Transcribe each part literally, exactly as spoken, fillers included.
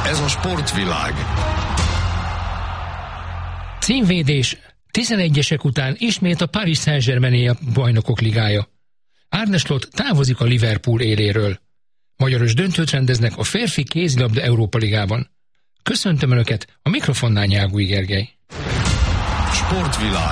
Ez a sportvilág. Címvédés. tizenegyesek után ismét a Paris Saint-Germain a Bajnokok Ligája. Arne Slot távozik a Liverpool éléről. Magyaros döntőt rendeznek a férfi kézilabda Európa Ligában. Köszöntöm Önöket, a mikrofonnál Nyágúj Gergely. Sportvilág.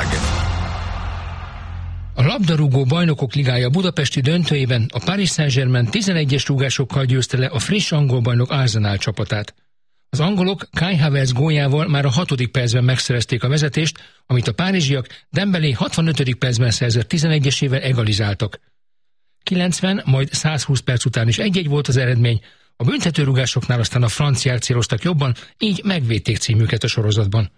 A labdarúgó Bajnokok Ligája budapesti döntőjében a Paris Saint-Germain tizenegyes rúgásokkal győzte le a friss angol bajnok Arsenal csapatát. Az angolok Kai Havertz góljával már a hatodik percben megszerezték a vezetést, amit a párizsiak Dembélé hatvanötödik percben szerzett tizenegyesével egalizáltak. kilencven, majd százhúsz perc után is egy-egy volt az eredmény, a büntetőrúgásoknál aztán a franciák céloztak jobban, így megvédték címüket a sorozatban.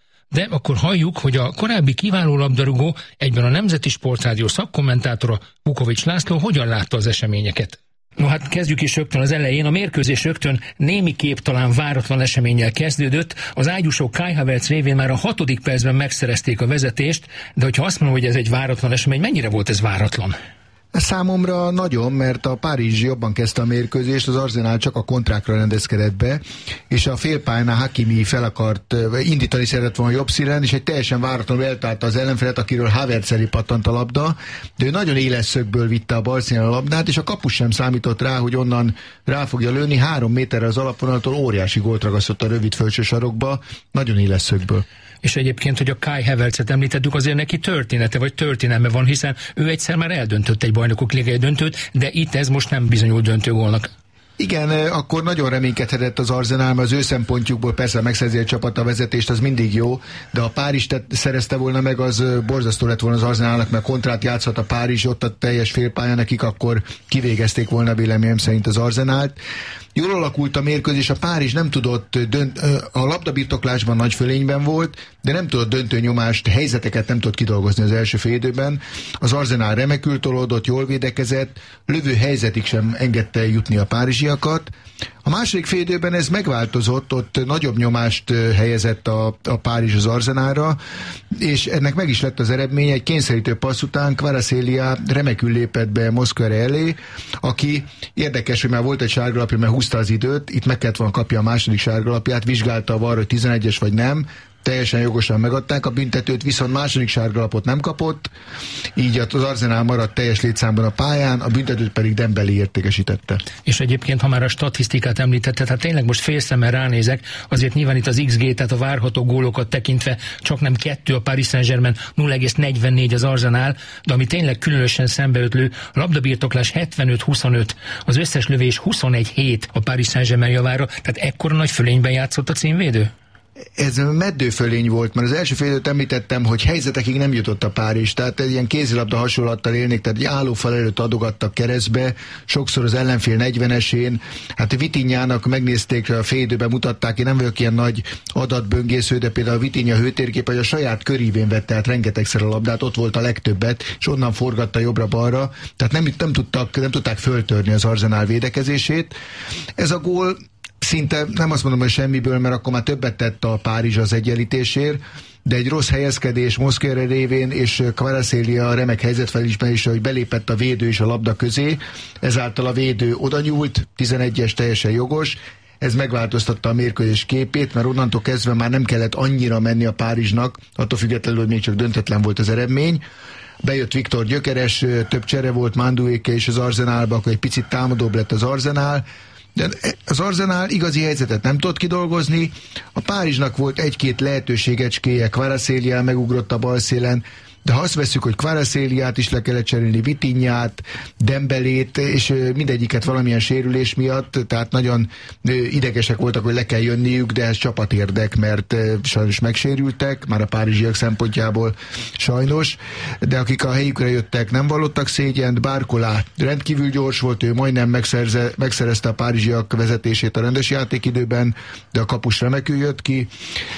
De akkor halljuk, hogy a korábbi kiváló labdarúgó, egyben a Nemzeti Sportrádió szakkommentátora Vukovics László hogyan látta az eseményeket. No hát kezdjük is rögtön az elején. A mérkőzés rögtön némiképp talán váratlan eseménnyel kezdődött. Az ágyúsok Kai Havertz révén már a hatodik percben megszerezték a vezetést, de hogyha azt mondom, hogy ez egy váratlan esemény, mennyire volt ez váratlan? Számomra nagyon, mert a Párizs jobban kezdte a mérkőzést, az Arsenal csak a kontrákra rendezkedett be, és a félpályánál Hakimi fel akart indítani, szeretett volna jobb színen, és egy teljesen váratlanul eltálta az ellenfelet, akiről Havertz elé pattant a labda, de ő nagyon éles szögből vitte a bal színen a labdát, és a kapus sem számított rá, hogy onnan rá fogja lőni, három méterre az alapvonaltól óriási gólt ragasztott a rövid felső sarokba, nagyon éles szögből. És egyébként, hogy a Kai Havertzet említettük, azért neki története vagy történelme van, hiszen ő egyszer már eldöntött egy Bajnokok Ligája döntőt, de itt ez most nem bizonyult döntőgólnak. Igen, akkor nagyon reménykedhetett az Arsenal, mert az ő szempontjukból persze megszerzi a csapat a vezetést, az mindig jó, de ha Párizs szerezte volna meg, az borzasztó lett volna az Arsenalnak, mert kontrát játszhat a Párizs, ott a teljes félpálya nekik, akkor kivégezték volna véleményem szerint az Arsenalt. Jól alakult a mérkőzés, a Párizs nem tudott, dönt, a labdabirtoklásban nagy fölényben volt, de nem tudott döntő nyomást, helyzeteket nem tudott kidolgozni az első fél időben. Az Arsenal remekül tolódott, jól védekezett, lövő helyzetig sem engedte jutni a párizsiakat. A második fél időben ez megváltozott, ott nagyobb nyomást helyezett a, a Párizs az Arsenalra, és ennek meg is lett az eredmény, egy kényszerítő passz után Kvaratskhelia remekül lépett be Mosquera elé, aki érdekes, hogy már volt egy sárgalapja, mert húzta az időt, itt meg kellett volna kapja a második sárgalapját, vizsgálta arra, hogy tizenegyes vagy nem, teljesen jogosan megadták a büntetőt, viszont második sárgalapot nem kapott, így az Arsenal maradt teljes létszámban a pályán, a büntetőt pedig Dembélé értékesítette. És egyébként, ha már a statisztikát említetted, hát tényleg most félszemmel ránézek, azért nyilván itt az iksz gé, tehát a várható gólokat tekintve csak nem kettő a Paris Saint-Germain, nulla egész negyvennégy az Arsenal, de ami tényleg különösen szembeötlő, a labdabirtoklás hetvenöt huszonöt, az összes lövés huszonegy hét a Paris Saint-Germain javára, tehát ekkora nagy fölényben játszott a címvédő? Ez meddőfölény volt, mert az első fél időt említettem, hogy helyzetekig nem jutott a Párizs, tehát egy ilyen kézilabda hasonlattal élnék, tehát egy állófal előtt adogattak keresztbe, sokszor az ellenfél negyvenesén, hát Vitinhának megnézték, a fél időben mutatták, én nem vagyok ilyen nagy adatböngésző, de például a Vitinha hőtérkép, hogy a saját körívén vette át rengetegszer a labdát, ott volt a legtöbbet, és onnan forgatta jobbra-balra, tehát nem, nem, tudtak, nem tudták föltörni az Arsenal védekezését. Ez a gól szinte nem azt mondom, hogy semmiből, mert akkor már többet tett a Párizs az egyenlítésért, de egy rossz helyezkedés Mosquera révén és Kvaratskhelia remek helyzetfelismerése, hogy belépett a védő és a labda közé, ezáltal a védő oda nyúlt, tizenegyes teljesen jogos, ez megváltoztatta a mérkőzés képét, mert onnantól kezdve már nem kellett annyira menni a Párizsnak, attól függetlenül, hogy még csak döntetlen volt az eredmény. Bejött Viktor Gyökeres, több csere volt Manduéke és az Arsenalba, akkor egy picit támadóbb lett az Arsenal, de az Arsenal igazi helyzetet nem tudott kidolgozni, a Párizsnak volt egy-két lehetőségecskéje, Kvaratskhelia megugrott a bal szélen, de ha azt veszük, hogy Kvaratskhéliát is le kellett cserélni, Vitinhát, Dembélét, és mindegyiket valamilyen sérülés miatt, tehát nagyon idegesek voltak, hogy le kell jönniük, de ez csapatérdek, mert sajnos megsérültek, már a párizsiak szempontjából sajnos, de akik a helyükre jöttek, nem vallottak szégyent. Barcola rendkívül gyors volt, ő majdnem megszerze, megszerezte a párizsiak vezetését a rendes játékidőben, de a kapus remekül jött ki.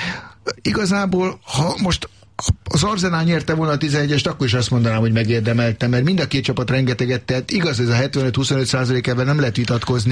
Igazából, ha most az Arsenal nyerte volna a tizenegyest, akkor is azt mondanám, hogy megérdemelte, mert mind a két csapat rengeteget tett. Igaz, ez a hetvenöt-huszonöt százalék, ebben nem lehet vitatkozni,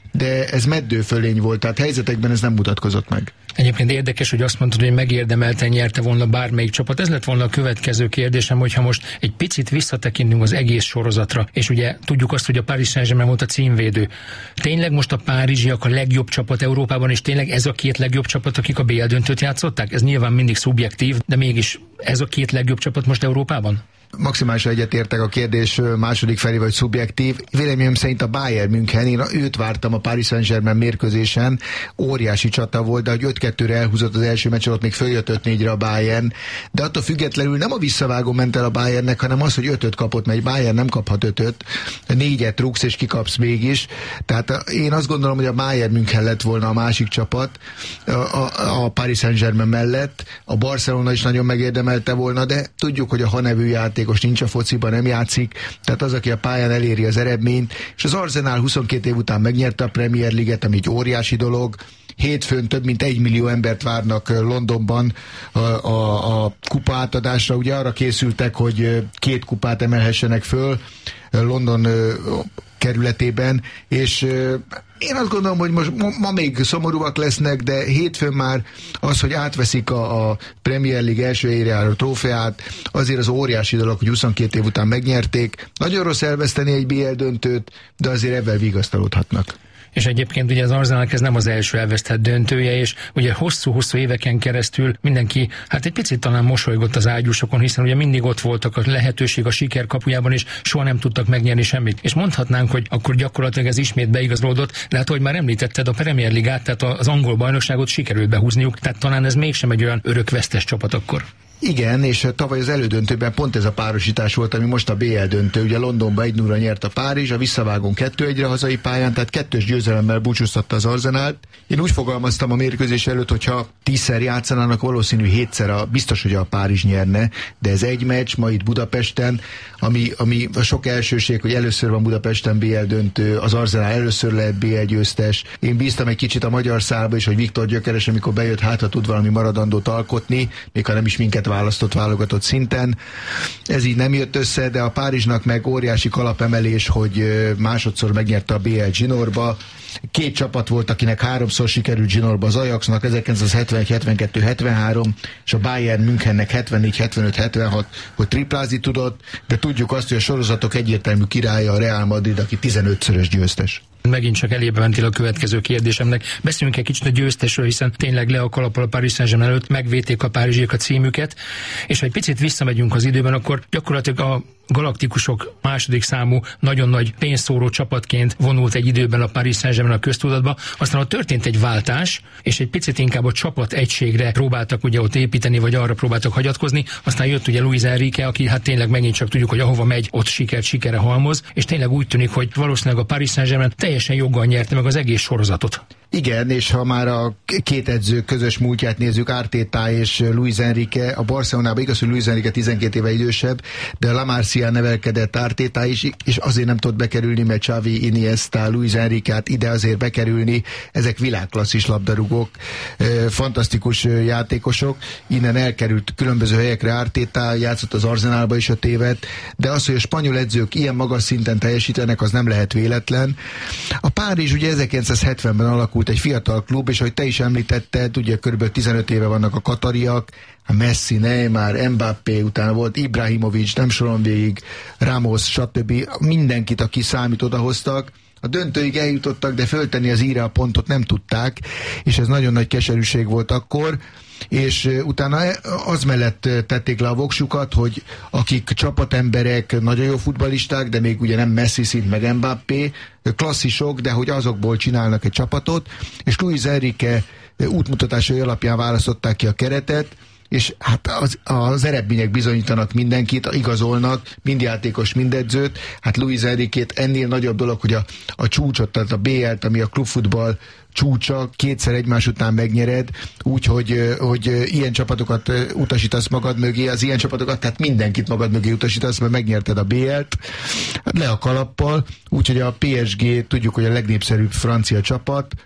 de ez meddőfölény volt, tehát helyzetekben ez nem mutatkozott meg. Egyébként érdekes, hogy azt mondtad, hogy megérdemelten nyerte volna bármelyik csapat. Ez lett volna a következő kérdésem, hogyha most egy picit visszatekintünk az egész sorozatra, és ugye tudjuk azt, hogy a Paris Saint-Germain volt a címvédő. Tényleg most a párizsiak a legjobb csapat Európában, és tényleg ez a két legjobb csapat, akik a bé el döntőt játszották? Ez nyilván mindig szubjektív, de mégis ez a két legjobb csapat most Európában? Maximálisan egyetértek a kérdés második felé, vagy szubjektív. Véleményem szerint a Bayern München, én őt vártam a Paris Saint-Germain mérkőzésen, óriási csata volt, de hogy öt kettőre elhúzott az első meccs, ott még följött öt négyre a Bayern, de attól függetlenül nem a visszavágó ment el a Bayernnek, hanem az, hogy ötöt kapott, mert egy Bayern nem kaphat ötöt, négyet rúgsz és kikapsz mégis. Tehát én azt gondolom, hogy a Bayern München lett volna a másik csapat a, a, a Paris Saint-Germain mellett, a Barcelona is nagyon megérdemelte volna, de tudjuk, hogy a hanevű játékos nincs a fociban, nem játszik, tehát az, aki a pályán eléri az eredményt, és az Arsenal huszonkét év után megnyerte a Premier League-et, ami egy óriási dolog. Hétfőn több mint egy millió embert várnak Londonban a, a, a kupa átadásra. Ugye arra készültek, hogy két kupát emelhessenek föl London kerületében, és én azt gondolom, hogy most ma még szomorúak lesznek, de hétfőn már az, hogy átveszik a, a Premier League első helyre álló trófeát, azért az óriási dolog, hogy huszonkét év után megnyerték. Nagyon rossz elveszteni egy bé el döntőt, de azért ebben vigasztalódhatnak. És egyébként ugye az Arsenalnak ez nem az első elvesztett döntője, és ugye hosszú-hosszú éveken keresztül mindenki, hát egy picit talán mosolygott az ágyúsokon, hiszen ugye mindig ott voltak a lehetőség a siker kapujában, és soha nem tudtak megnyerni semmit. És mondhatnánk, hogy akkor gyakorlatilag ez ismét beigazolódott, de hát, hogy már említetted, a Premier Ligát, tehát az angol bajnokságot sikerült behúzniuk, tehát talán ez mégsem egy olyan örökvesztes csapat akkor. Igen, és tavaly az elődöntőben pont ez a párosítás volt, ami most a bé el döntő. Ugye Londonban egy nulla nyert a Párizs, a visszavágón kettő egyre hazai pályán, tehát kettős győzelemmel búcsúztatta az Arsenált. Én úgy fogalmaztam a mérkőzés előtt, hogyha tízszer játszanának, valószínű hétszer a, biztos, hogy a Párizs nyerne, de ez egy meccs ma itt Budapesten, ami, ami a sok elsőség, hogy először van Budapesten bé el döntő, az Arsenal először lehet bé el győztes. Én bíztam egy kicsit a magyar szálba is, hogy Viktor Gyökeres, amikor bejött, hát ha tud valami maradandót alkotni, még ha nem is minket választott válogatott szinten. Ez így nem jött össze, de a Párizsnak meg óriási kalapemelés, hogy másodszor megnyerte a bé el zsinórba. Két csapat volt, akinek háromszor sikerült zsinórba, az Ajaxnak ezerkilencszázhetvenegy hetvenkettő hetvenhárom, és a Bayern Münchennek hetvennégy hetvenöt hetvenhat, hogy triplázni tudott, de tudjuk azt, hogy a sorozatok egyértelmű királya a Real Madrid, aki tizenötszörös győztes. Megint csak elébe mentél a következő kérdésemnek. Beszéljünk egy kicsit a győztesről, hiszen tényleg le a kalappal a Paris Saint-Germain előtt, megvédték a párizsiek a címüket, és ha egy picit visszamegyünk az időben, akkor gyakorlatilag a galaktikusok második számú, nagyon nagy pénzszóró csapatként vonult egy időben a Paris Saint-Germain a köztudatba, aztán ott történt egy váltás, és egy picit inkább a csapat egységre próbáltak ugye ott építeni, vagy arra próbáltak hagyatkozni, aztán jött ugye Luis Enrique, aki hát tényleg megint csak tudjuk, hogy ahova megy, ott sikert sikere halmoz, és tényleg úgy tűnik, hogy valószínűleg a Paris Saint-Germain teljesen joggal nyerte meg az egész sorozatot. Igen, és ha már a két edző közös múltját nézzük, Arteta és Luis Enrique, a Barcelonában igaz, hogy Luis Enrique tizenkét éve idősebb, de La Masia nevelkedett Arteta is, és azért nem tudott bekerülni, mert Xavi, Iniesta, Luis Enrique hát ide azért bekerülni, ezek világklasszis labdarúgók, fantasztikus játékosok, innen elkerült különböző helyekre Arteta, játszott az Arsenalba is öt évet, de az, hogy a spanyol edzők ilyen magas szinten teljesítenek, az nem lehet véletlen. A Párizs ugye ezerkilencszázhetvenben alakult egy fiatal klub, és ahogy te is említetted, ugye körülbelül tizenöt éve vannak a katariak, a Messi, Neymar, Mbappé, utána volt Ibrahimovic, nem soron végig, Ramos, stb. Mindenkit, aki számít, odahoztak. A döntőig eljutottak, de föltenni az íre a pontot nem tudták, és ez nagyon nagy keserűség volt akkor, és utána az mellett tették le a voksukat, hogy akik csapatemberek, nagyon jó futballisták, de még ugye nem Messi szint, meg Mbappé, klasszisok, de hogy azokból csinálnak egy csapatot, és Luis Enrique útmutatásai alapján választották ki a keretet, és hát az, az eredmények bizonyítanak mindenkit, igazolnak, mind játékos, mind edzőt. Hát Luis Enriquét ennél nagyobb dolog, hogy a, a csúcsot, tehát a bé el-t, ami a klubfutball csúcsa, kétszer egymás után megnyered, úgyhogy hogy ilyen csapatokat utasítasz magad mögé, az ilyen csapatokat, tehát mindenkit magad mögé utasítasz, mert megnyerted a bé el-t, le a kalappal, úgyhogy a pé es gé, tudjuk, hogy a legnépszerűbb francia csapat,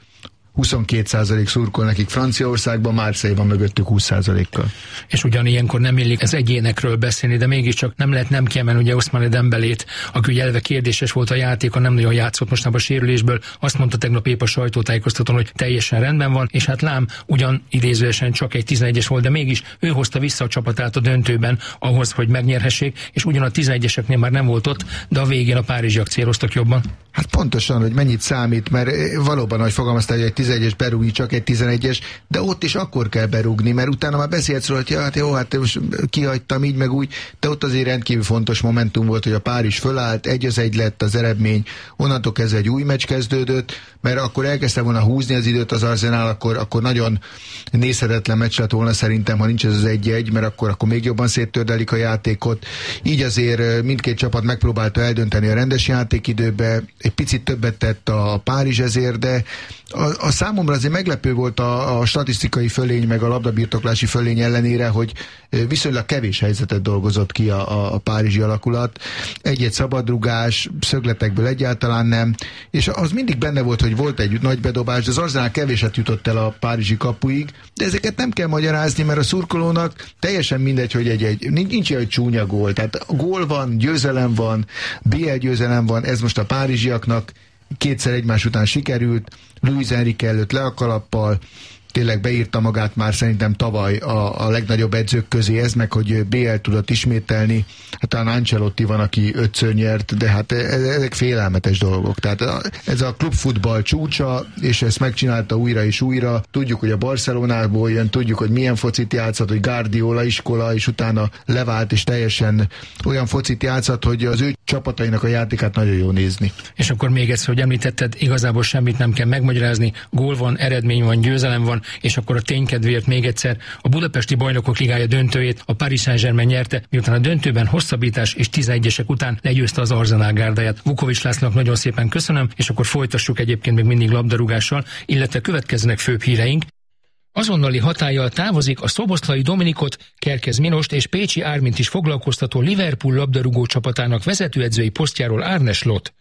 huszonkét százalék szurkol nekik Franciaországban, Marseille-ban mögöttük húsz százalékkal. És ugyanilyenkor nem illik az egyénekről beszélni, de mégiscsak nem lehet nem kiemelni ugye Ousmane Dembelét, aki ugye elve kérdéses volt a játéka, nem nagyon játszott mostanában a sérülésből, azt mondta tegnap épp a sajtótájékoztatón, hogy teljesen rendben van, és hát lám, ugyan idézőesen csak egy tizenegyes volt, de mégis ő hozta vissza a csapatát a döntőben ahhoz, hogy megnyerhessék, és ugyan a tizenegyeseknél már nem volt ott, de a végén a párizsiak céloztak jobban. Hát pontosan, hogy mennyit számít, mert valóban, ahogy fogalmaztál, hogy egy tizenegyes berúgni, csak egy tizenegyes, de ott is akkor kell berúgni, mert utána már beszélsz róla, hogy ja, hát jó, hát most kihagytam így meg úgy, de ott azért rendkívül fontos momentum volt, hogy a Párizs fölállt, egy az egy lett az eredmény, onnantól kezdve egy új meccs kezdődött, mert akkor elkezdte volna húzni az időt az Arsenal, akkor, akkor nagyon nézhetetlen meccs lett volna szerintem, ha nincs ez az egy-egy, mert akkor, akkor még jobban széttördelik a játékot. Így azért mindkét csapat megpróbálta eldönteni a rendes játékidőbe, egy picit többet tett a Párizs ezért, de a, a számomra azért meglepő volt a, a statisztikai fölény, meg a labdabirtoklási fölény ellenére, hogy viszonylag kevés helyzetet dolgozott ki a, a, a párizsi alakulat. Egy-egy szabadrugás, szögletekből egyáltalán nem, és az mindig benne volt, hogy volt egy nagy bedobás, de az Arsenal kevéset jutott el a párizsi kapuig, de ezeket nem kell magyarázni, mert a szurkolónak teljesen mindegy, hogy egy-egy, nincs ilyen, hogy csúnya gól, tehát gól van, győzelem van, bé el győzelem van, ez most a párizsiaknak kétszer egymás után sikerült, Luis Enrique előtt le a kalappal, tényleg beírta magát már szerintem tavaly a, a legnagyobb edzők közé ez, meg hogy bé el tudott ismételni. Hát talán Ancelotti van, aki ötször nyert, de hát ezek félelmetes dolgok. Tehát ez a klubfutball csúcsa, és ezt megcsinálta újra és újra. Tudjuk, hogy a Barcelonából jön, tudjuk, hogy milyen focit játszott, hogy Guardiola iskola, és utána levált, és teljesen olyan focit játszott, hogy az ő csapatainak a játékát nagyon jó nézni. És akkor még egyszer, hogy említetted, igazából semmit nem kell megmagyarázni, gól van, eredmény van, győzelem van, és akkor a ténykedvéért még egyszer a Budapesti Bajnokok Ligája döntőjét a Paris Saint-Germain nyerte, miután a döntőben hosszabbítás és tizenegyesek után legyőzte az Arsenal gárdáját. Vukovics Lászlónak nagyon szépen köszönöm, és akkor folytassuk egyébként még mindig labdarúgással, illetve következnek főbb híreink. Azonnali hatállyal távozik a szoboszlai Dominikot, Kerkez Minost és Pécsi Ármint is foglalkoztató Liverpool labdarúgó csapatának vezetőedzői posztjáról Arne Slot.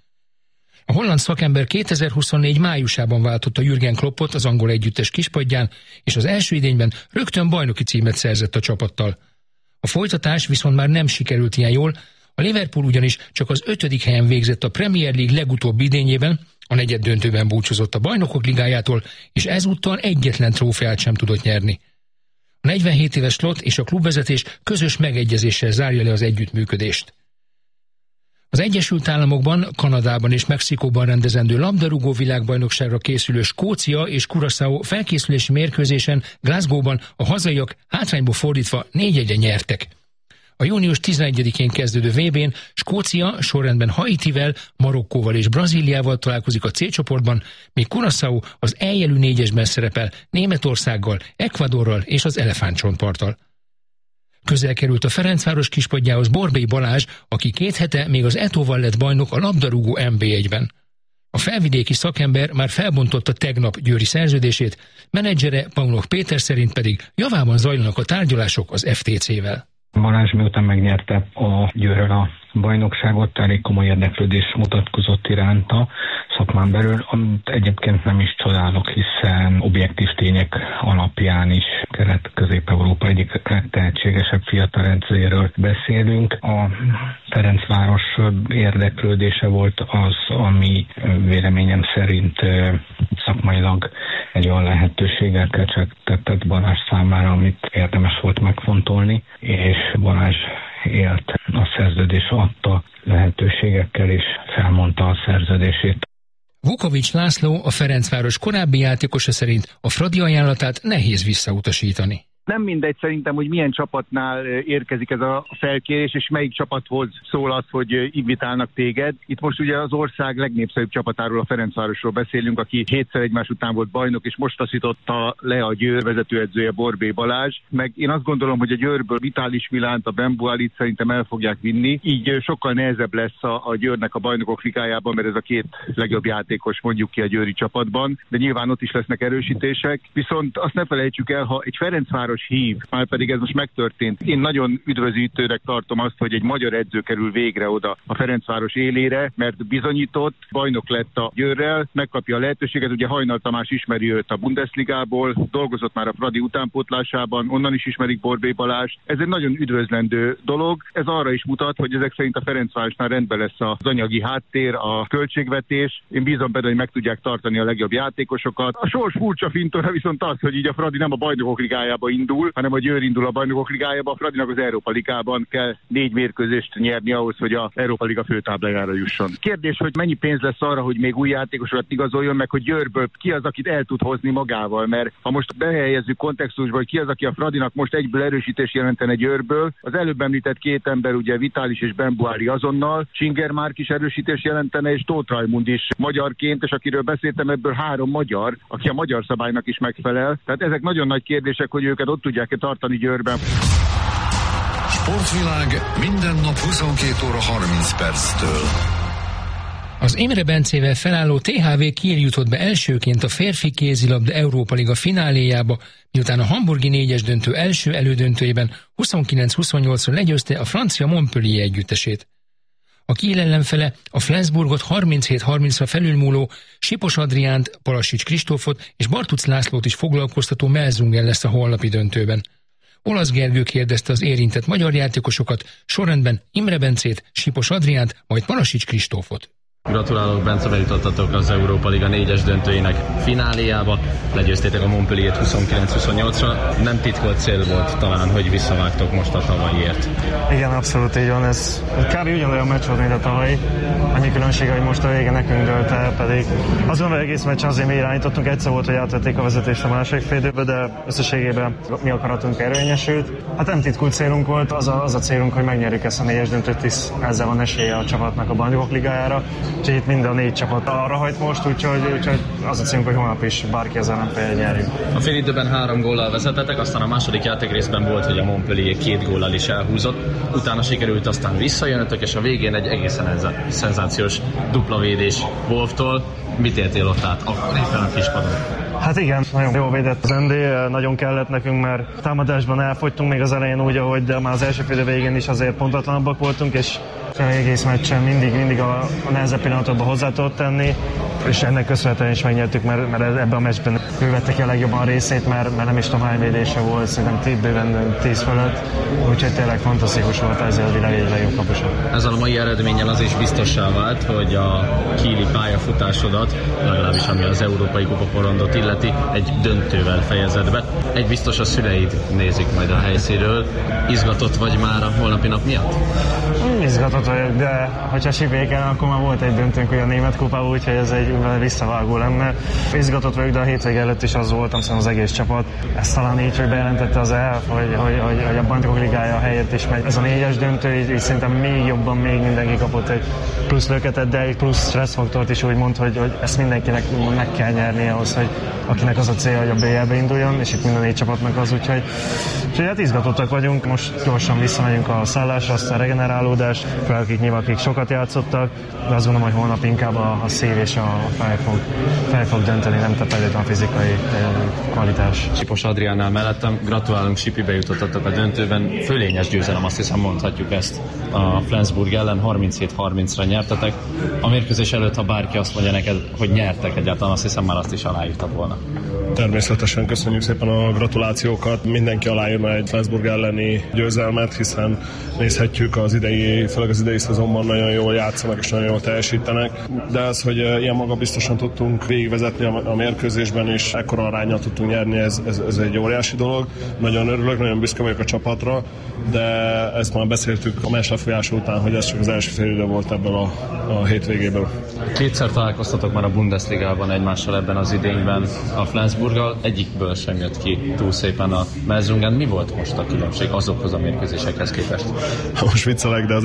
A holland szakember kétezer-huszonnégy májusában váltotta Jürgen Kloppot az angol együttes kispadján, és az első idényben rögtön bajnoki címet szerzett a csapattal. A folytatás viszont már nem sikerült ilyen jól, a Liverpool ugyanis csak az ötödik helyen végzett a Premier League legutóbbi idényében, a negyed döntőben búcsúzott a Bajnokok Ligájától, és ezúttal egyetlen trófeát sem tudott nyerni. A negyvenhét éves Slot és a klubvezetés közös megegyezéssel zárja le az együttműködést. Az Egyesült Államokban, Kanadában és Mexikóban rendezendő labdarúgó világbajnokságra készülő Skócia és Curaçao felkészülési mérkőzésen Glasgow-ban a hazaiak hátrányból fordítva négy egyre nyertek. A június tizenegyedikén kezdődő vé bén Skócia sorrendben Haitivel, Marokkóval és Brazíliával találkozik a C csoportban, míg Curaçao az E jelű négyesben szerepel Németországgal, Ecuadorral és az Elefántcsontparttal. Közel került a Ferencváros kispadjához Borbély Balázs, aki két hete még az Etóval lett bajnok a labdarúgó em bé egyben. A felvidéki szakember már felbontotta tegnap győri szerződését, menedzsere Paunok Péter szerint pedig javában zajlanak a tárgyalások az ef té cével. Balázs miután megnyerte a Győrrel a bajnokságot, elég komoly érdeklődés mutatkozott iránta szakmán belül, amit egyébként nem is csodálok, hiszen objektív tények alapján is Kelet-Közép-Európa egyik legtehetségesebb fiatal edzőjéről beszélünk. A Ferencváros érdeklődése volt az, ami véleményem szerint szakmailag egy olyan lehetőséggel kecsegtetett Balázs számára, amit érdemes volt megfontolni, és Balázs élt a szerződés adta lehetőségekkel, és felmondta a szerződését. Vukovics László, a Ferencváros korábbi játékosa szerint a Fradi ajánlatát nehéz visszautasítani. Nem mindegy szerintem, hogy milyen csapatnál érkezik ez a felkérés, és melyik csapathoz szól az, hogy invitálnak téged. Itt most ugye az ország legnépszerűbb csapatáról, a Ferencvárosról beszélünk, aki hétszer egymás után volt bajnok, és most taszította le a Győr vezetőedzője Borbély Balázs. Meg én azt gondolom, hogy a Győrből Vitális Milánt, a Bembualit szerintem el fogják vinni. Így sokkal nehezebb lesz a, a Győrnek a Bajnokok Ligájában, mert ez a két legjobb játékos mondjuk ki a győri csapatban, de nyilván ott is lesznek erősítések. Viszont azt ne felejtsük el, ha egy Ferencváros hatalmas hív, már pedig ez most megtörtént. Én nagyon üdvözítőnek tartom azt, hogy egy magyar edző kerül végre oda a Ferencváros élére, mert bizonyított, bajnok lett a Győrrel, megkapja a lehetőséget, ugye Hajnal Tamás ismeri őt a Bundesligából, dolgozott már a Fradi utánpótlásában, onnan is ismerik Borbély Balázs. Ez egy nagyon üdvözlendő dolog, ez arra is mutat, hogy ezek szerint a Ferencvárosnál rendben lesz az anyagi háttér, a költségvetés. Én bízom benne, hogy meg tudják tartani a legjobb játékosokat. A sors furcsa fintora viszont az, hogy így a Fradi nem a Bajnokok Ligájába indul, hanem a Győr indul a Bajnokok Ligájába, a Fradinak az Európa Ligában kell négy mérkőzést nyerni ahhoz, hogy a Európa Liga főtáblájára jusson. Kérdés, hogy mennyi pénz lesz arra, hogy még új játékosokat igazoljon, meg hogy Győrből ki az, akit el tud hozni magával, mert ha most behelyezzük kontextusba, hogy ki az, aki a Fradinak most egyből erősítés jelentene Győrből, az előbb említett két ember, ugye Vitális és Benbuári azonnal, Singer Márk is erősítés jelentene, és Tóth Rajmund is magyarként, és akiről beszéltem, ebből három magyar, aki a magyar szabálynak is megfelel. Tehát ezek nagyon nagy kérdések, hogy őket ott tudják-e tartani Győrben. Sportvilág minden nap huszonkét óra harminc perctől. Az Imre Bencével felálló té há vé Kiel jutott be elsőként a férfi kézilabda Európa Liga fináléjába, miután a hamburgi négyes döntő első elődöntőjében huszonkilenc huszonnyolcra legyőzte a francia Montpellier együttesét. A Kiel ellenfele a Flensburgot harminchét harmincra felülmúló Sipos Adriánt, Palasics Kristófot és Bartuc Lászlót is foglalkoztató Melsungen lesz a holnapi döntőben. Olasz Gergő kérdezte az érintett magyar játékosokat, sorrendben Imre Bencét, Sipos Adriánt, majd Palasics Kristófot. Gratulálok, Bence, bejutottatok az Európa Liga négyes döntőjének fináléjába. Legyőztétek a Montpellier-t huszonkilenc huszonnyolcra. Nem titkolt cél volt talán, hogy visszavágtok most a tavalyiért. Igen, abszolút így van. Ez kb. Ugyanolyan meccs volt, mint a tavalyi. Annyi különbsége, hogy most a vége nekünk dölt el, pedig azon egész meccs azért mi irányítottunk. Egyszer volt, hogy átvették a vezetést a második fél időbe, de összességében mi akaratunk érvényesült. Hát nem titkult célunk volt, az a, az a célunk, hogy megnyerjük ezt a négyes döntőt, hisz ezzel van esélye a csapatnak a Bajnokok Ligájára. Úgyhogy itt mind a négy csapat arra hajt most, úgyhogy, úgyhogy az a célunk, hogy holnap is bárki az ellenfél nyerjünk. A fél időben három góllal vezetetek, aztán a második játékrészben volt, hogy a Montpellier két góllal is elhúzott. Utána sikerült aztán visszajönötök, és a végén egy egészen szenzációs dupla védés Wolftól. Mit értél ott át akkor éppen a kispadon? Hát igen, nagyon jól védett az en dé, nagyon kellett nekünk, mert támadásban elfogytunk még az elején úgy, ahogy, de már az első fél végén is azért pontatlanabbak voltunk, és egész meccsen mindig, mindig a, a nehezebb pillanatokban hozzá tudott tenni, és ennek köszönhetően is megnyertük, mert, mert ebben a meccsben ő vette ki a legjobban a részét, mert, mert nem is tudom hány védése volt, szerintem tíz bőven tíz fölött, úgyhogy tényleg fantasztikus volt ezzel a világ egy legjobb kapusa. Ezzel a mai eredménnyel az is biztossá vált, hogy a kieli pályafutásodat, legalábbis ami az Európai Kupaporondot illeti, egy döntővel fejezed be. Egy biztos, a szüleid nézik majd a helyszínről. Izgatott vagy már a holnapi nap miatt? Izgatott vagyok, de hogyha sipéken, akkor már volt egy döntőnk, hogy a német kupában, úgyhogy ez egy visszavágó lenne. Izgatott vagyok, de a hétvég előtt is az voltam, szerintem az egész csapat. Ezt talán így, hogy bejelentette az elf, hogy, hogy, hogy, hogy a Bajnokok Ligája helyett is megy. Ez a négyes döntő, így, így szerintem még jobban, még mindenki kapott egy plusz löketet, de egy plusz stresszfaktort is úgy mond, hogy, hogy ezt mindenkinek meg kell nyerni ahhoz, hogy akinek az a cél, hogy a bé el-be induljon, és itt minden négy csapatnak az, úgyhogy, úgyhogy hát izgatottak vagyunk. Most gyorsan visszamegyünk a szállásra, aztán regenerálódás, fel akik nyilván akik sokat játszottak, de azt gondolom, hogy holnap inkább a, a szív és a fej fog, fej fog dönteni, nem tepelőt a fizikai kvalitás. Sipos Adriánnál mellettem, gratulálunk, Sipi, bejutottatok a döntőben. Fölényes győzelem, azt hiszem mondhatjuk ezt. A Flensburg ellen harminchét harmincra nyertetek. A mérkőzés előtt, ha bárki azt mondja neked, hogy nyertek egyáltalán, azt hiszem már azt is aláírtad volna. Természetesen köszönjük szépen a gratulációkat. Mindenki aláírna egy Flensburg elleni győzelmet, hiszen nézhetjük az idei, főleg az idei szezonban nagyon jól játszanak és nagyon jól teljesítenek. De az, hogy ilyen magabiztosan tudtunk végigvezetni a, a mérkőzésben és ekkora aránnyal tudtunk nyerni, ez, ez, ez egy óriási dolog. Nagyon örülök, nagyon büszke vagyok a csapatra, de ezt már beszéltük a meccs lefolyása után, hogy ez csak az első fél idő volt ebből a, a hétvégéből. Kétszer találkoztatok már a Bundesligában egymással ebben az idényben a Flensburggal, egyikből sem jött ki túl szépen a Melsungen. Mi volt most a különbség azokhoz a mérkőzésekhez képest? Most viccelek, de az első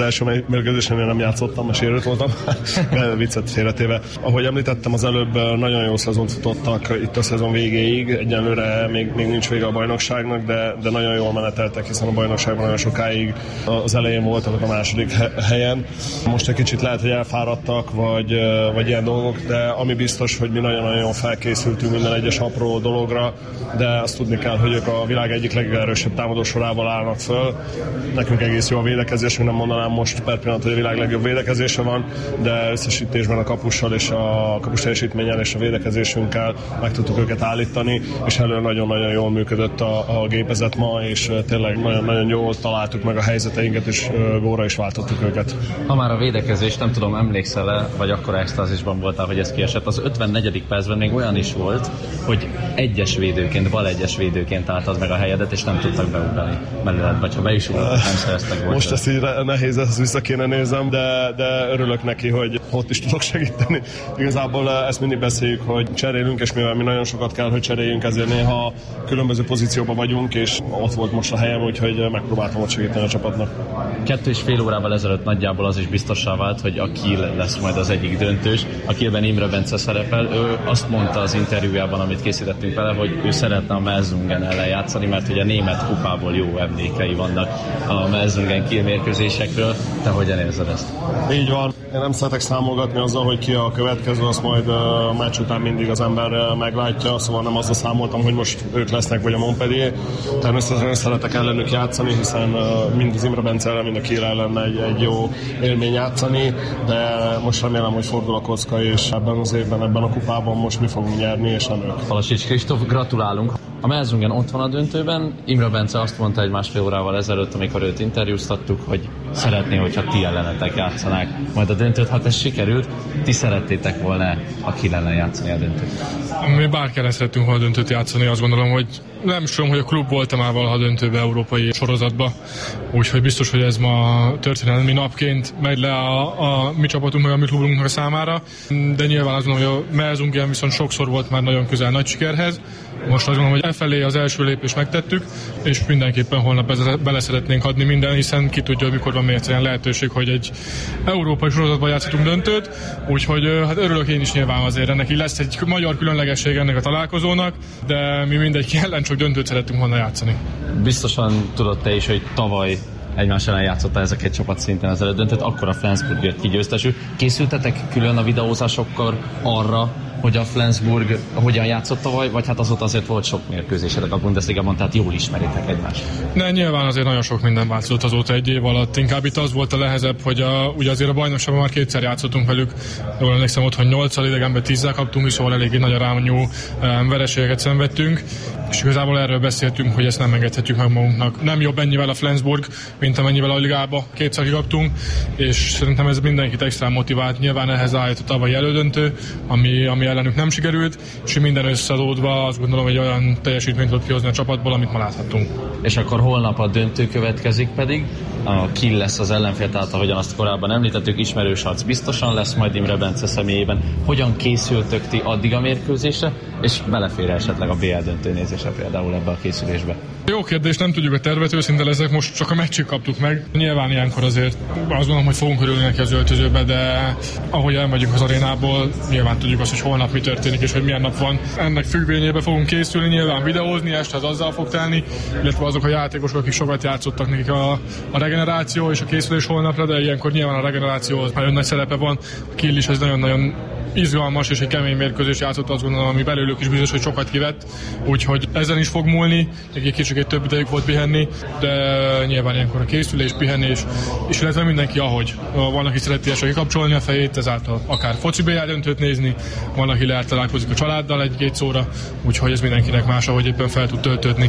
mérkőzésen én nem játszottam, mert sérült voltam, de viccet félretéve. Ahogy említettem, az előbb nagyon jó szezont futottak itt a szezon végéig, egyenlőre még, még nincs vége a bajnokságnak, de, de nagyon jól meneteltek, hiszen a bajnokságban nagyon sokáig az elején voltak a második helyen. Most egy kicsit lehet, hogy elfáradtak, vagy, vagy ilyen dolgok, de ami biztos, hogy mi nagyon-nagyon jól felkészültünk minden egyes apró dologra, de azt tudni kell, hogy ők a világ egyik legerősebb támadó sorával állnak föl. Nekünk egész jó a védekezésünk, nem mondanám most per pillanat, hogy a világ legjobb védekezése van, de összesítésben a kapussal és a kapus teljesítménnyel és a védekezésünkkel meg tudtuk őket állítani, és elő nagyon-nagyon jól működött a, a gépezet ma, és tényleg nagyon-nagyon jól találtuk meg a helyzeteinket, és góra is váltottuk őket. Ha már a védekezés, nem tudom, emlékszel-e, vagy akkor extázisban voltál, hogy ez kiesett, az ötvennegyedik percben még olyan is volt, hogy egyes védőként, bal egyes védőként álltad meg a helyedet, és nem tudtak beugrani mellett, vagy ha be is ugrottak, nem szereztek volt. Most ezt így nehéz, ezt vissza kéne nézem, de, de örülök neki, hogy ott is tudok segíteni. Igazából ezt mindig beszéljük, hogy cserélünk, és mivel mi nagyon sokat kell, hogy cseréljünk, ezért néha különböző pozícióban vagyunk, és ott volt most a helyem, úgyhogy megpróbáltam ott segíteni a csapatnak. Kettő és fél órával ezelőtt nagyjából az is biztossá vált, hogy a Kiel lesz majd az egyik döntős. A Kielben Imre Bence szerepel. Ő azt mondta az interjújában, amit készítettünk vele, hogy ő szeretne a Melsungen ellen játszani, mert hogy a német kupából jó emlékei vannak a Melsungen Kiel mérkőzésekről. Te hogyan érzed ezt? Így van. Én nem szeretek számolgatni azzal, hogy ki a következő, azt majd a meccs után mindig az ember meglátja, szóval nem azzal számoltam, hogy most ők lesznek, vagy a Montpellier. Természetesen szeretek ellenük játszani, hiszen mind az Imre Bence ellen, mind a Kiel ellen egy, egy jó élmény játszani, de most remélem, hogy fordul a kocka, és ebben az évben, ebben a kupában most mi fogunk nyerni, és nem ők. Palasics Kristóf, gratulálunk! A Melsungen ott van a döntőben. Imre Bence azt mondta egy másfél órával ezelőtt, amikor őt interjúztattuk, hogy szeretné, hogyha ti ellenetek játszanák majd a döntőt. Ha ez sikerült, ti szerettétek volna a Kiel ellen játszani a döntőt? Mi bárkire szerettünk volna a döntőt játszani, azt gondolom, hogy nem is tudom, hogy a klub volt-e már valaha döntőbe európai sorozatba, úgyhogy biztos, hogy ez ma történelmi napként megy le a, a mi csapatunk, meg a mi klubunknak a számára, de nyilván azt gondolom, hogy a Melsungen viszont sokszor volt már nagyon közel nagy sikerhez. Most azt gondolom, hogy e felé az első lépést megtettük, és mindenképpen holnap bele szeretnénk adni minden, hiszen ki tudja, hogy mikor van még egyszerűen lehetőség, hogy egy európai sorozatban játszhatunk döntőt, úgyhogy hát örülök én is nyilván azért ennek, így lesz egy magyar különlegesség ennek a találkozónak, de mi mindenki ellen csak döntőt szerettünk volna játszani. Biztosan tudod te is, hogy tavaly egymás ellen játszotta ezek egy csapat szinten az elődöntőt, akkor a Flensburg jött ki győztesül. Készültetek külön a videózásokkal arra, hogy a Flensburg hogyan játszott tavaly, vagy hát azóta azért volt sok mérkőzésetek a Bundesligában, tehát jól ismeritek egymást? Ne, nyilván azért nagyon sok minden változott azóta egy év alatt. Inkább itt az volt a nehezebb, hogy a, ugye azért a bajnokságban már kétszer játszottunk velük. Jól emlékszem, otthon nyolccal, idegenben tízzel kaptunk, szóval eléggé nagy arányú um, vereségeket szenvedtünk. És igazából erről beszéltünk, hogy ezt nem engedhetjük meg magunknak. Nem jobb ennyivel a Flensburg, mint amennyivel a ligába kétszer kikaptunk, és szerintem ez mindenkit extra motivált. Nyilván ehhez állt a tavalyi elődöntő, ami, ami ellenük nem sikerült, és minden összeadódva azt gondolom, hogy olyan teljesítményt tudott kihozni a csapatból, amit ma láthattunk. És akkor holnap a döntő következik pedig, a Kiel lesz az ellenfél, tehát ahogyan azt korábban említettük, ismerős arc biztosan lesz majd Imre Bence személyében. Hogyan készültök ti addig a mérkőzésre, és belefér esetleg a bé el döntő nézése például ebbe a készülésbe? Jó kérdés, nem tudjuk a tervet, őszintén ezek most csak a meccsig kaptuk meg. Nyilván ilyenkor azért azt gondolom, hogy fogunk örülni neki az öltözőbe, de ahogy elmegyünk az arénából, nyilván tudjuk azt, hogy holnap mi történik és hogy milyen nap van. Ennek függvényében fogunk készülni, nyilván videózni, este az azzal fog telni, illetve azok a játékosok, akik sokat játszottak, nekik a, a regeneráció és a készülés holnapra, de ilyenkor nyilván a regeneráció nagyon nagy szerepe van. A Kiel is ez nagyon-nagyon izgalmas és egy kemény mérkőzés játszott, azt gondolom, ami belőlük is biztos, hogy sokat kivett, úgyhogy ezen is fog múlni, egy kicsit több idejük volt pihenni, de nyilván ilyenkor a készülés, pihenés, és illetve mindenki ahogy. Van, aki szereti esetleg kapcsolni a fejét, ezáltal akár foci bé el döntőt nézni, van, aki lehet találkozik a családdal egy-két szóra, úgyhogy ez mindenkinek más, ahogy éppen fel tud töltődni.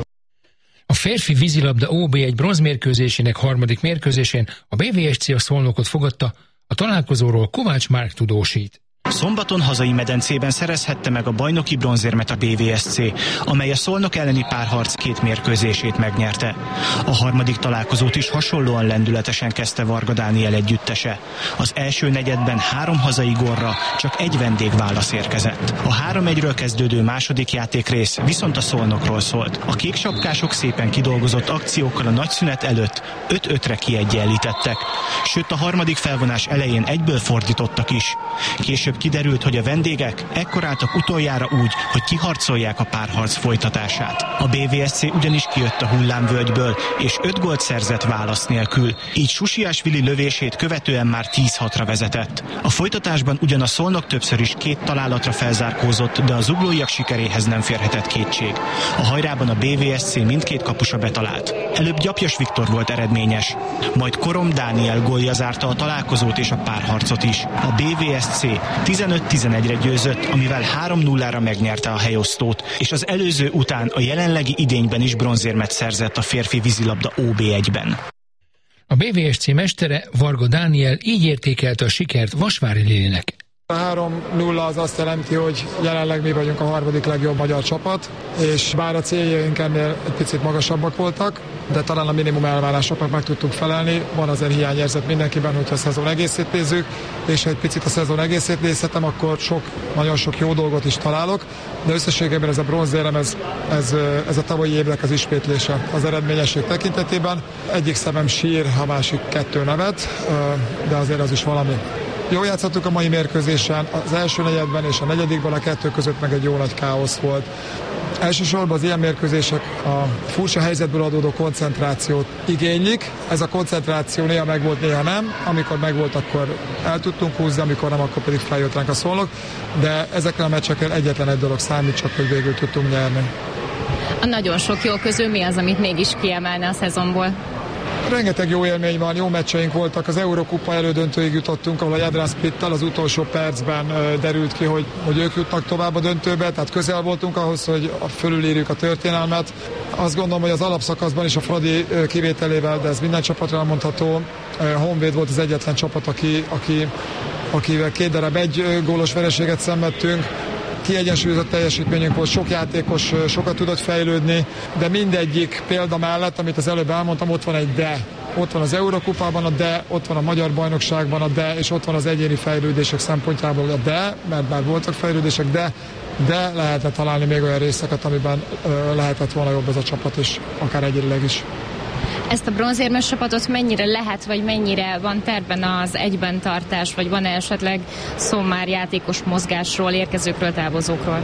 A férfi vízilabda ó bé egy bronzmérkőzésének harmadik mérkőzésén a bé vé es cé a Szolnokot fogadta, a találkozóról Kovács Márk tudósít. Szombaton hazai medencében szerezhette meg a bajnoki bronzérmet a bé vé es cé, amely a Szolnok elleni párharc két mérkőzését megnyerte. A harmadik találkozót is hasonlóan lendületesen kezdte Varga Dániel együttese. Az első negyedben három hazai gólra csak egy vendégválasz érkezett. A három egyről kezdődő második játékrész viszont a Szolnokról szólt. A kéksapkások szépen kidolgozott akciókkal a nagyszünet előtt öt ötre kiegyenlítettek. Sőt, a harmadik felvonás elején egyből fordítottak is. Később kiderült, hogy a vendégek ekkor álltak utoljára úgy, hogy kiharcolják a párharc folytatását. A bé vé es cé ugyanis kijött a hullámvölgyből, és öt gólt szerzett válasz nélkül. Így Susiásvili lövését követően már tíz hatra vezetett. A folytatásban ugyan a Szolnok többször is két találatra felzárkózott, de a zuglóiak sikeréhez nem férhetett kétség. A hajrában a bé vé es cé mindkét kapusa betalált. Előbb Gyapjas Viktor volt eredményes, majd Korom Dániel gólja zárta a találkozót és a párharcot is. A bé vé es cé tizenöt tizenegyre győzött, amivel három nullára megnyerte a helyosztót, és az előző után a jelenlegi idényben is bronzérmet szerzett a férfi vízilabda ó bé egyben. A bé vé es cé mestere, Varga Dániel így értékelte a sikert Vasvári Lilinek. A három nulla az azt jelenti, hogy jelenleg mi vagyunk a harmadik legjobb magyar csapat, és bár a céljaink ennél egy picit magasabbak voltak, de talán a minimum elvárásoknak meg tudtunk felelni. Van azért hiányérzet mindenkiben, hogyha a szezon egészét nézzük, és ha egy picit a szezon egészét nézhetem, akkor sok, nagyon sok jó dolgot is találok, de összességében ez a bronzérem, ez, ez, ez a tavalyi évnek az ismétlése az eredményesség tekintetében. Egyik szemem sír, a másik kettő nevet, de azért az is valami. Jól játszottuk a mai mérkőzésen, az első negyedben és a negyedikben, a kettő között meg egy jó nagy káosz volt. Elsősorban az ilyen mérkőzések a furcsa helyzetből adódó koncentrációt igénylik. Ez a koncentráció néha megvolt, néha nem. Amikor megvolt, akkor el tudtunk húzni, amikor nem, akkor pedig feljött ránk a Szolnok. De ezekkel a meccseken egyetlen egy dolog számít, csak hogy végül tudtunk nyerni. A nagyon sok jó közül mi az, amit mégis kiemelne a szezonból? Rengeteg jó élmény van, jó meccseink voltak. Az Eurokupa elődöntőig jutottunk, ahol a Jadran Splittel az utolsó percben derült ki, hogy, hogy ők jutnak tovább a döntőbe, tehát közel voltunk ahhoz, hogy fölülírjuk a történelmet. Azt gondolom, hogy az alapszakaszban is a Fradi kivételével, de ez minden csapatra elmondható, Honvéd volt az egyetlen csapat, aki, aki, akivel két darab egy gólos vereséget szenvedtünk. Kiegyensúlyozott teljesítményünk volt, sok játékos sokat tudott fejlődni, de mindegyik példa mellett, amit az előbb elmondtam, ott van egy de. Ott van az Eurokupában a de, ott van a Magyar Bajnokságban a de, és ott van az egyéni fejlődések szempontjából a de, mert már voltak fejlődések, de, de lehetett találni még olyan részeket, amiben ö, lehetett volna jobb ez a csapat, és akár egyedileg is. Ezt a bronzérmes csapatot mennyire lehet, vagy mennyire van tervben az egyben tartás, vagy van esetleg szó már játékos mozgásról, érkezőkről, távozókról?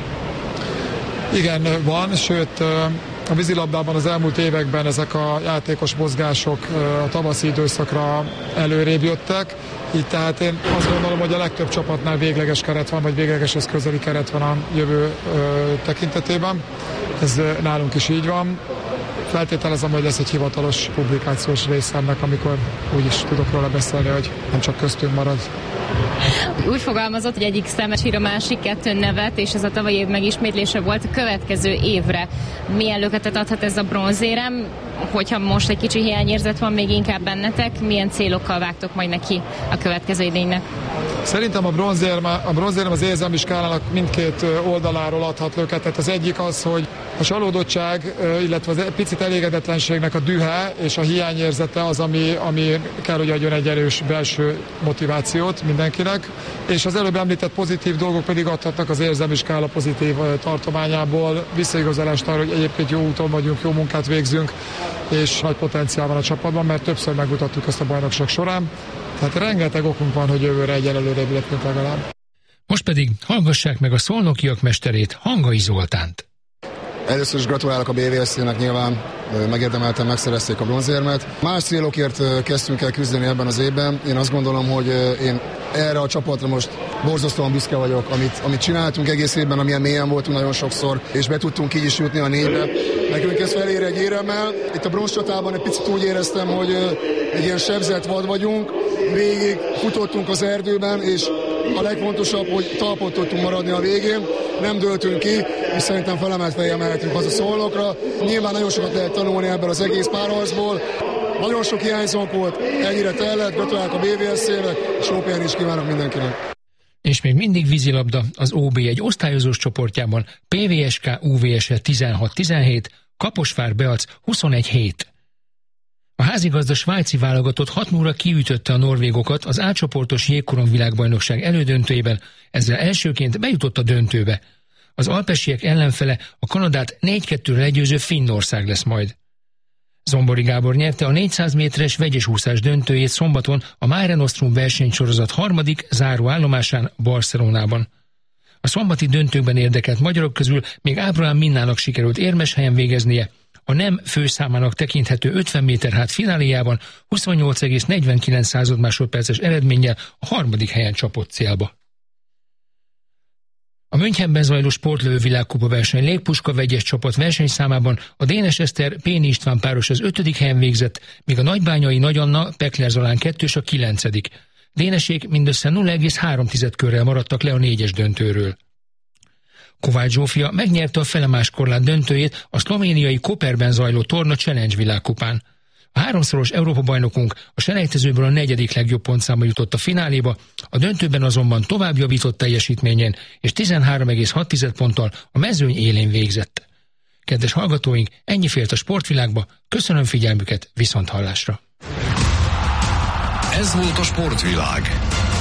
Igen, van, sőt a vízilabdában az elmúlt években ezek a játékos mozgások a tavaszi időszakra előrébb jöttek, így tehát én azt gondolom, hogy a legtöbb csapatnál végleges keret van, vagy véglegeshez közeli keret van a jövő tekintetében. Ez nálunk is így van. Feltételezem, hogy lesz egy hivatalos publikációs rész ennek, amikor úgy is tudok róla beszélni, hogy nem csak köztünk marad. Úgy fogalmazott, hogy egyik szeme sír, a másik kettő nevet, és ez a tavalyi év megismétlése volt a következő évre. Milyen löketet adhat ez a bronzérem? Hogyha most egy kicsi hiányérzet van még inkább bennetek, milyen célokkal vágtok majd neki a következő idénynek? Szerintem a bronzérem, a bronzérem az érzelmi skálának mindkét oldaláról adhat löketet. Az egyik az, hogy a csalódottság, illetve az picit elégedetlenségnek a dühe és a hiányérzete az, ami, ami kell, hogy adjon egy erős belső motivációt mindenkinek. És az előbb említett pozitív dolgok pedig adhatnak az érzelmi skála pozitív tartományából visszaigazolást arra, hogy egyébként jó úton vagyunk, jó munkát végzünk, és nagy potenciál van a csapatban, mert többször megmutattuk ezt a bajnokság során. Tehát rengeteg okunk van, hogy jövőre egy előrébb lépünk legalább. Most pedig hallgassák meg a szolnokiak mesterét, Hangai Zoltánt. Először is gratulálok a bé vé es cé-nek, nyilván megérdemelten megszerezték a bronzérmet. Más célokért kezdtünk el küzdeni ebben az évben. Én azt gondolom, hogy én erre a csapatra most borzasztóan büszke vagyok, amit, amit csináltunk egész évben, amilyen mélyen voltunk nagyon sokszor, és be tudtunk így is jutni a négybe. Nekünk ez felér egy éremmel. Itt a bronzcsatában egy picit úgy éreztem, hogy egy ilyen sebzett vad vagyunk. Végig futottunk az erdőben, és a legfontosabb, hogy talpot tudtunk maradni a végén. Nem dőltünk ki, és szerintem felemelt fejjel mehetünk haza Szolnokra. Nyilván nagyon sokat lehet tanulni ebből az egész párharcból. Nagyon sok hiányzónk volt, ennyire tellett, gratulálok a bé vé es cé-nek, és jó pihenést is kívánok mindenkinek. És még mindig vízilabda, az o bé egy osztályozós csoportjában pé vé es ká u vé es tizenhat tizenhét, Kaposvár-Beac huszonegy hét. A házigazda svájci válogatott hat nullra kiütötte a norvégokat az A-csoportos jégkorong világbajnokság elődöntőjében, ezzel elsőként bejutott a döntőbe. Az alpesiek ellenfele a Kanadát négy kettőre legyőző Finnország lesz majd. Zombori Gábor nyerte a négyszáz méteres vegyes úszás döntőjét szombaton a Mare Nostrum versenysorozat harmadik záró állomásán Barcelonában. A szombati döntőkben érdekelt magyarok közül még Ábrahám Minnának sikerült érmes helyen végeznie, a nem főszámának tekinthető ötven méter hát fináléjában huszonnyolc egész negyvenkilenc másodperces eredménnyel a harmadik helyen csapott célba. A Münchenben zajló sportlövő világkupa verseny légpuska vegyes csapat versenyszámában a Dénes Eszter Péni István páros az ötödik helyen végzett, míg a nagybányai Nagy Anna Pekler Zalán kettős a kilencedik. Dénesék mindössze nulla egész három körrel maradtak le a négyes döntőről. Kovács Zsófia megnyerte a felemás korlát döntőjét a szlovéniai Koperben zajló torna Challenge világkupán. A háromszoros Európa-bajnokunk a selejtezőből a negyedik legjobb pontszámmal jutott a fináléba, a döntőben azonban tovább javított teljesítményen, és tizenhárom egész hat ponttal a mezőny élén végzett. Kedves hallgatóink, ennyi félt a sportvilágba, köszönöm figyelmüket, viszonthallásra! Ez volt a sportvilág.